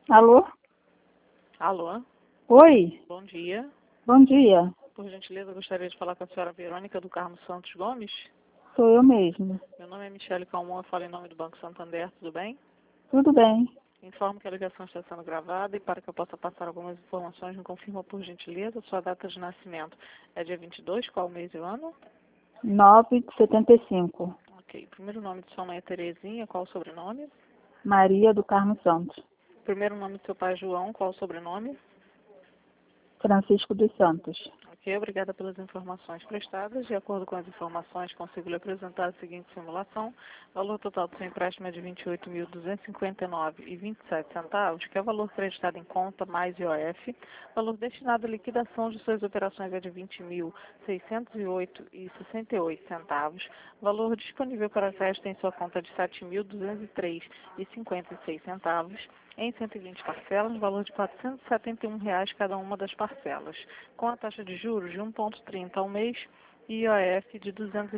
Alô? Alô, Oi, bom dia. bom dia. Por gentileza, gostaria de falar com a senhora Verônica do Carmo Santos Gomes. Sou eu mesma. Meu nome é Michele Calmon, eu falo em nome do Banco Santander, tudo bem? Tudo bem? Informo que a ligação está sendo gravada e para que eu possa passar algumas informações, me confirma por gentileza sua data de nascimento. É dia 22, qual mês e o ano? 9,75. Ok. Primeiro nome de sua mãe é Terezinha, qual o sobrenome? Maria do Carmo Santos. Primeiro nome do seu pai é João, qual o sobrenome? Francisco dos Santos. Ok, obrigada pelas informações prestadas. De acordo com as informações, consigo lhe apresentar a seguinte simulação. O valor total do seu empréstimo é de R$ 28.259,27, que é o valor creditado em conta mais IOF. O valor destinado à liquidação de suas operações é de R$ 20.608,68. O valor disponível para crédito em sua conta é de R$ 7.203,56. Em 120 parcelas, no valor de R$ 471 cada uma das parcelas, com a taxa de juros de 1,30 ao mês e IOF de R$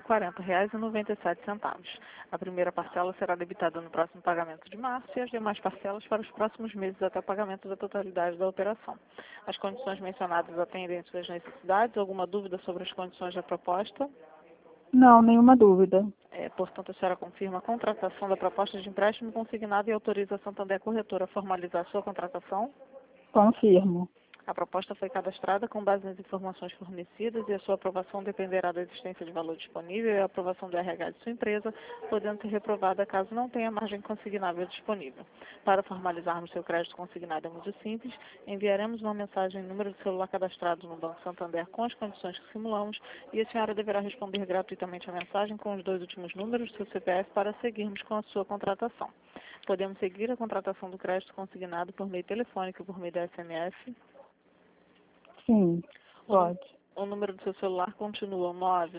240,97. A primeira parcela será debitada no próximo pagamento de março e as demais parcelas para os próximos meses até o pagamento da totalidade da operação. As condições mencionadas atendem suas necessidades? Alguma dúvida sobre as condições da proposta? Não, nenhuma dúvida. Portanto, a senhora confirma a contratação da proposta de empréstimo consignado e autoriza a Santander Corretora a formalizar a sua contratação? Confirmo. A proposta foi cadastrada com base nas informações fornecidas e a sua aprovação dependerá da existência de valor disponível e a aprovação do RH de sua empresa, podendo ser reprovada caso não tenha margem consignável disponível. Para formalizarmos seu crédito consignado é muito simples, enviaremos uma mensagem em número de celular cadastrado no Banco Santander com as condições que simulamos e a senhora deverá responder gratuitamente a mensagem com os 2 últimos números do seu CPF para seguirmos com a sua contratação. Podemos seguir a contratação do crédito consignado por meio telefônico e por meio da SMS. Sim, pode. O número do seu celular continua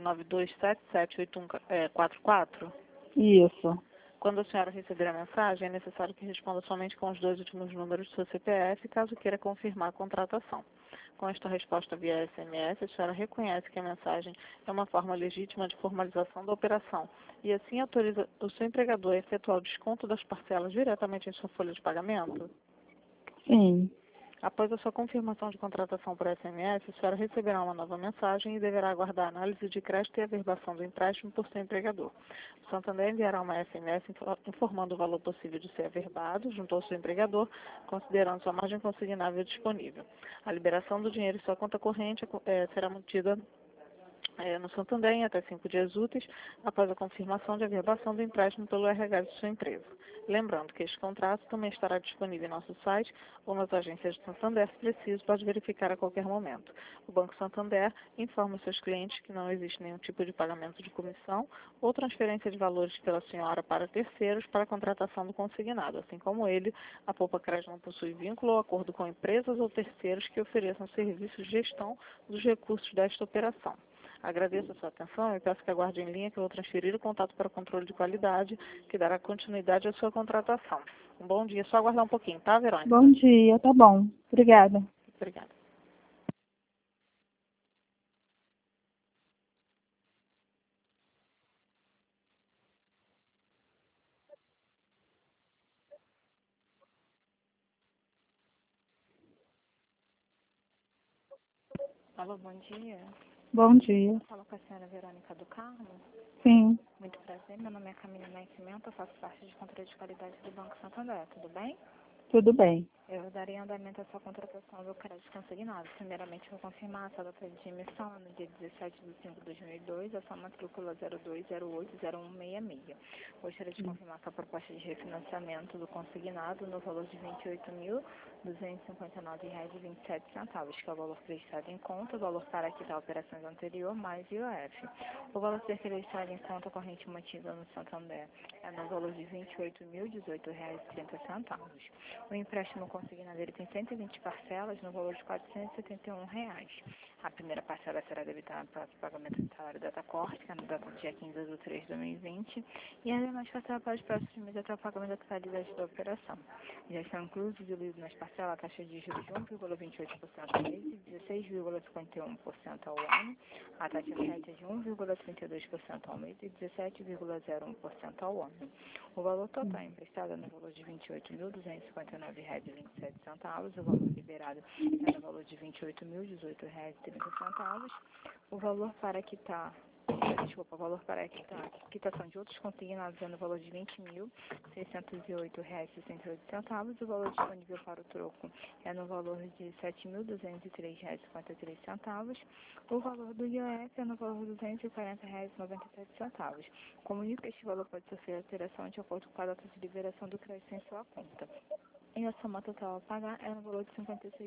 992778144. Isso. Quando a senhora receber a mensagem, é necessário que responda somente com os 2 últimos números do seu CPF, caso queira confirmar a contratação. Com esta resposta via SMS, a senhora reconhece que a mensagem é uma forma legítima de formalização da operação e assim autoriza o seu empregador a efetuar o desconto das parcelas diretamente em sua folha de pagamento? Sim. Após a sua confirmação de contratação por SMS, a senhora receberá uma nova mensagem e deverá aguardar a análise de crédito e averbação do empréstimo por seu empregador. O Santander enviará uma SMS informando o valor possível de ser averbado junto ao seu empregador, considerando sua margem consignável disponível. A liberação do dinheiro em sua conta corrente será mantida no Santander em até 5 dias úteis após a confirmação de averbação do empréstimo pelo RH de sua empresa. Lembrando que este contrato também estará disponível em nosso site ou nas agências de Santander, se preciso, pode verificar a qualquer momento. O Banco Santander informa seus clientes que não existe nenhum tipo de pagamento de comissão ou transferência de valores pela senhora para terceiros para a contratação do consignado. Assim como ele, a Poupa Crédito não possui vínculo ou acordo com empresas ou terceiros que ofereçam serviços de gestão dos recursos desta operação. Agradeço a sua atenção e peço que aguarde em linha que eu vou transferir o contato para o controle de qualidade, que dará continuidade à sua contratação. Um bom dia. Só aguardar um pouquinho, tá, Verônica? Bom dia, tá bom. Obrigada. Obrigada. Alô, bom dia. Bom dia. Falo com a senhora Verônica do Carmo. Sim, Muito prazer, meu nome é Camila Nascimento, eu faço parte de controle de qualidade do Banco Santander, tudo bem? tudo bem. Eu darei andamento à sua contratação do crédito consignado. Primeiramente, vou confirmar a sua data de emissão no dia 17 de 5 de 2002, a sua matrícula 02080166. Gostaria de confirmar sua proposta de refinanciamento do consignado no valor de R$ 28.259,27, que é o valor creditado em conta, o valor para quitar operações anterior, mais IOF. O valor a ser creditado em conta corrente mantida no Santander é no valor de R$ 28.018,30. O empréstimo consignado ele tem 120 parcelas no valor de R$ 471. A primeira parcela será debitada para o pagamento do salário data corte, que é na data do dia 15 de 3 de 2020, e as demais parcelas para os próximos meses até o pagamento da totalidade da operação. Já estão inclusos e diluídos nas parcelas a taxa de juros de 1,28% ao mês e 16,51% ao ano, a taxa média de 1,32% ao mês e 17,01% ao ano. O valor total emprestado é no valor de R$ 28.259,27, centavos. O valor liberado é no valor de R$ 28.018,30. O valor para quitar o valor para quitação de outros consignados é no valor de R$ 20.608,68. O valor disponível para o troco é no valor de R$ 7.203,53. O valor do IOF é no valor de R$ 240,97. Comunico que este valor pode sofrer alteração de acordo com a data de liberação do crédito em sua conta. E a soma total a pagar é no valor de R$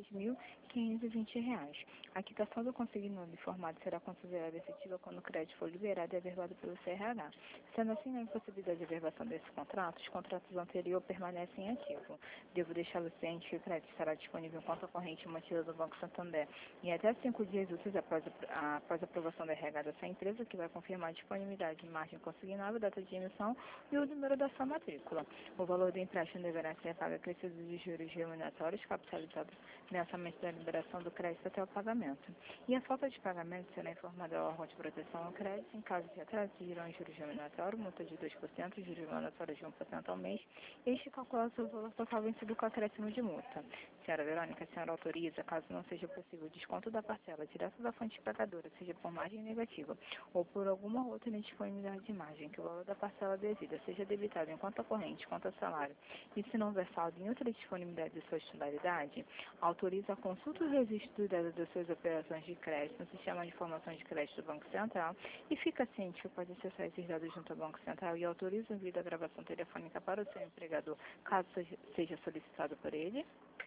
56.520. A quitação do consignado informado será considerada efetiva quando o crédito for liberado e averbado pelo CRH. Sendo assim, na impossibilidade de averbação desse contrato, os contratos anteriores permanecem ativos. Devo deixá-lo ciente que o crédito estará disponível em conta corrente mantida do Banco Santander em até 5 dias úteis após a aprovação da RH dessa empresa, que vai confirmar a disponibilidade de margem consignável, data de emissão e o número da sua matrícula. O valor do empréstimo deverá ser pago acrescido de juros remuneratórios capitalizados mensalmente da liberação do crédito até o pagamento. E a falta de pagamento será informada ao órgão de proteção ao crédito. Em caso de atraso, exigirão juros remuneratórios, multa de 2%, juros remuneratórios de 1% ao mês. Este calcula o valor total vencido com acréscimo de multa. Senhora Verônica, a senhora autoriza, caso não seja possível, o desconto da parcela direto da fonte pagadora, seja por margem negativa ou por alguma outra indisponibilidade de margem, que o valor da parcela devida seja debitado em conta corrente, conta salário, e se não houver saldo em outra disponibilidade de sua titularidade, autoriza a consulta do registro das suas operações de crédito no Sistema de Informação de Crédito do Banco Central e fica ciente que pode acessar esses dados junto ao Banco Central e autoriza o envio da gravação telefônica para o seu empregador, caso seja solicitado por ele.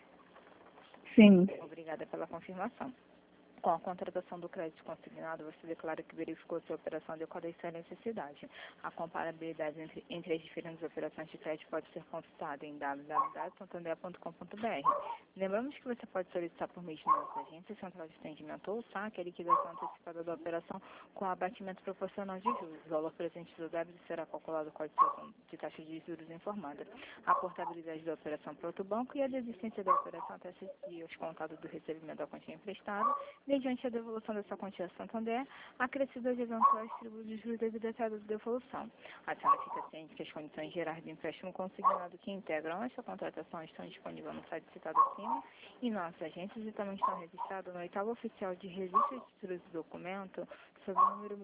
Sim. Obrigada pela confirmação. Com a contratação do crédito consignado, você declara que verificou sua operação adequada e sem necessidade. A comparabilidade entre as diferentes operações de crédito pode ser consultada em www.santander.com.br. Lembramos que você pode solicitar por meio de nossa agência central de atendimento ou saque a liquidação antecipada da operação com abatimento proporcional de juros. O valor presente do débito será calculado com a adição de taxa de juros informada. A portabilidade da operação para outro banco e a desistência da operação até 6 dias contado do recebimento da quantia emprestada, mediante a devolução dessa quantia a Santander, acrescido de eventuais tributos de juros devido à taxa de devolução. A senhora fica ciente que as condições gerais do empréstimo consignado que integram esta contratação estão disponíveis no site citado acima e nossas agências e também estão registradas no 8º Oficial de Registro de Títulos do Documento sob o número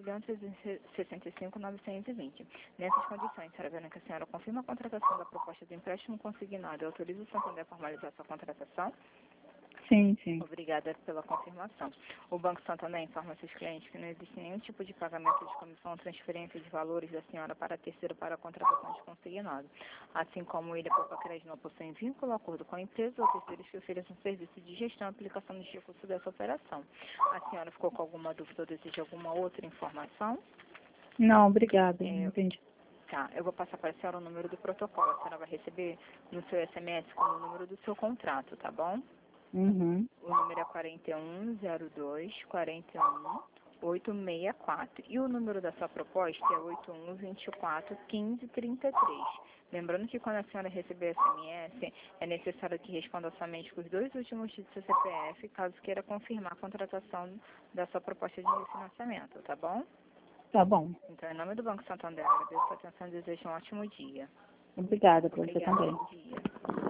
1.365.920. Nessas condições, senhora Verônica, a senhora confirma a contratação da proposta do empréstimo consignado e autoriza o Santander a formalizar sua contratação? Sim, sim. Obrigada pela confirmação. O Banco Santander informa seus clientes que não existe nenhum tipo de pagamento de comissão ou transferência de valores da senhora para terceiro para a contratação de consignado. Assim como ele, a Poupa Crédito, não possui vínculo, acordo com a empresa ou terceiros que ofereçam serviço de gestão e aplicação dos recursos dessa operação. A senhora ficou com alguma dúvida ou deseja alguma outra informação? Não, obrigada. Entendi. Tá, eu vou passar para a senhora o número do protocolo. A senhora vai receber no seu SMS como o número do seu contrato, tá bom? Uhum. O número é 4102-41-864. E o número da sua proposta é 8124-1533. Lembrando que quando a senhora receber SMS, é necessário que responda somente com os 2 últimos dígitos do seu CPF, caso queira confirmar a contratação da sua proposta de refinanciamento, tá bom? Tá bom. Então, em nome do Banco Santander, agradeço a atenção e desejo um ótimo dia. Obrigada para você Obrigada, também. bom dia.